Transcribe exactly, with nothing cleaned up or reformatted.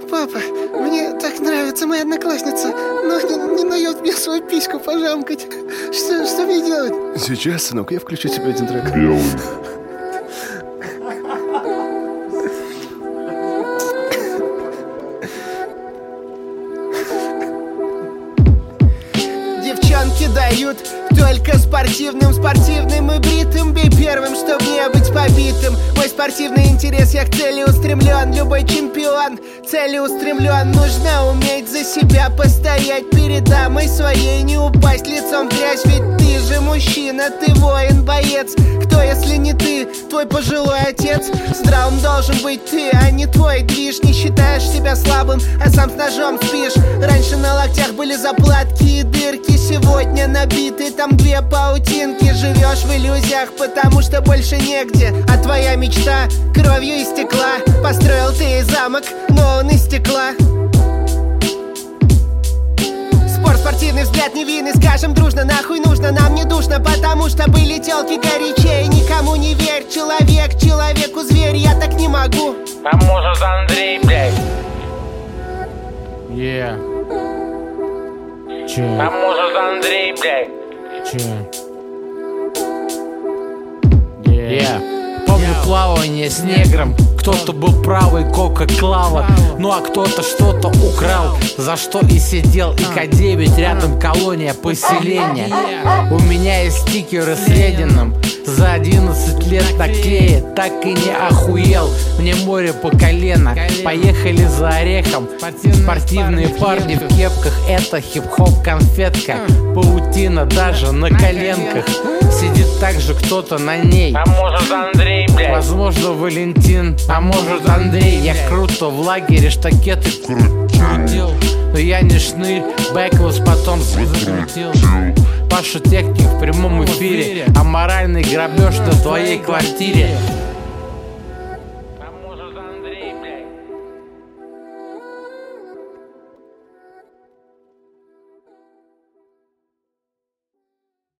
Папа, мне так нравится моя одноклассница, но не, не дает мне свою письку пожамкать. Что, что мне делать? Сейчас, сынок, я включу тебе один трек. Белый. Девчонки дают только спортивным, спортивным и бритым. Бей первым, чтоб не быть побитым. Мой спортивный интерес, я к цели устремлен. Любой чемпион целеустремлен. Нужно уметь за себя постоять перед дамой своей, не упасть лицом в грязь. Ведь ты же мужчина, ты воин, боец. Кто, если не ты, твой пожилой отец? Здравым должен быть ты, а не твой движ. Не считаешь себя слабым, а сам с ножом спишь. Раньше на локтях были заплатки и дырки, сегодня набиты там две паутинки. Живешь в иллюзиях, потому что больше негде. А твоя мечта кровью истекла. Построил ты замок, но он из стекла. Спорт, спортивный взгляд невинный. Скажем дружно, нахуй нужно, нам не душно, потому что были тёлки горячее. Никому не верь, человек, человеку зверь. Я так не могу. А может Андрей, блядь? Yeah. Че? А может Андрей, блядь? Че? Yeah. Yeah. Помню плавание с негром. Кто-то был правый, кока клава. Ну а кто-то что-то украл, за что и сидел. И К девять рядом колония поселения. У меня есть стикеры с Лениным. За одиннадцать лет наклеит, так и не охуел. Мне море по колено, поехали за орехом. Спортивные парни в кепках, это хип-хоп конфетка. Паутина даже на коленках. Сидит также кто-то на ней. А может Андрей, блядь? Возможно Валентин, а может Андрей. Я круто в лагере штакеты крутил. Но я не шнырь, бэклс потом закрутил. Паша Техник в прямом эфире. Аморальный грабеж на твоей квартире.